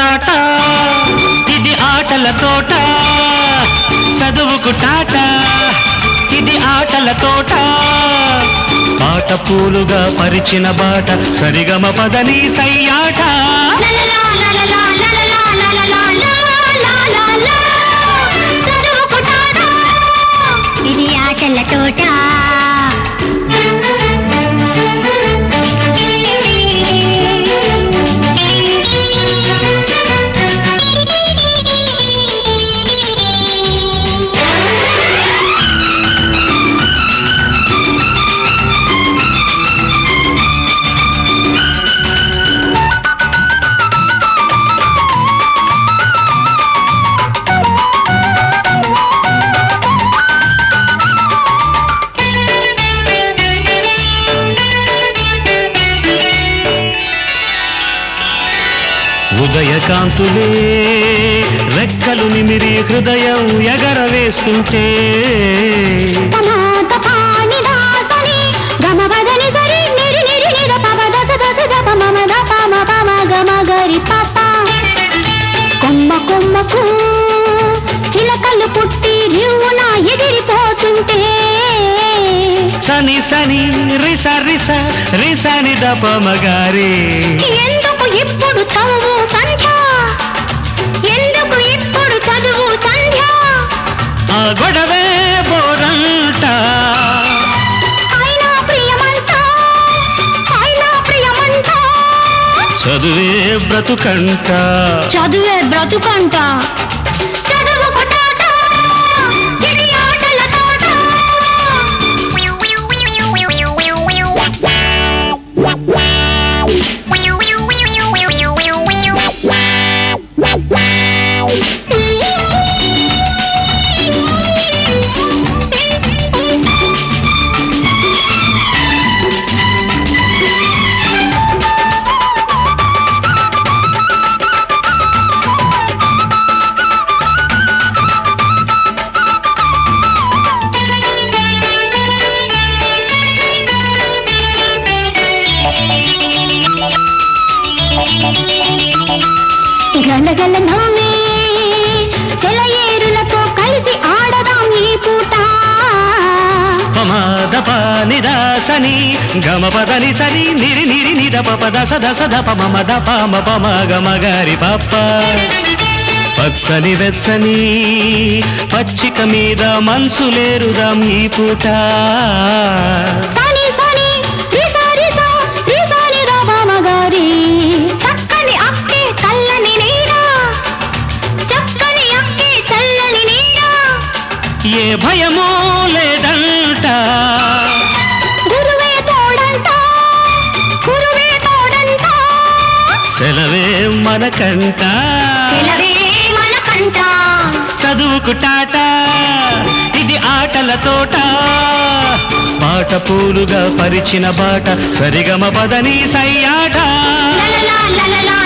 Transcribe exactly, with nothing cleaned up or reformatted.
టాటా ఇది ఆటల తోట చదువుకు టాటా ఇది ఆటల తోట పాట పూలుగా పరిచిన బాట సరిగమ పదని సయ్యాట ఇది ఆటల తోట ఉదయకాంతులే రెక్కలు నిమిరి హృదయం ఎగరవేస్తుంటే కొమ్మ కొమ్మకు చిలకలు పుట్టి రివ్వున ఎగిరిపోతుంటే సని సని రిస రిస రిసని దప మగారి ఎందుకు ఇప్పుడు చదువు సంధ్య ఎందుకు ఇప్పుడు చదువు సంధ్య ఆ గొడవే బోరంట అయినా ప్రియమంట అయినా ప్రియమంట చదువే బ్రతుకంట చదువే బ్రతుకంట చదువుకు టాటా ఇది ఆటల తోట గలగల నవ్వే సెలయేరులతో కలిసి ఆడదాం ఈ పూట పమాదప నిదాసని గమ పదని సని నిరి నిరి నిదప పద సద సదప మమ దప మప గమగారి పప్ప పచ్చని వెచ్చని పచ్చిక మీద మంచులేరుదాం ఈ పూట ఏ భయమో లేదంట గురువే తోడంట గురువే తోడంట సెలవే మనకంట సెలవే మనకంట చదువుకు టాటా ఇది ఆటల తోట పాట పూలుగా పరిచిన బాట సరిగమ పదని సయ్యాట లలలా లలలా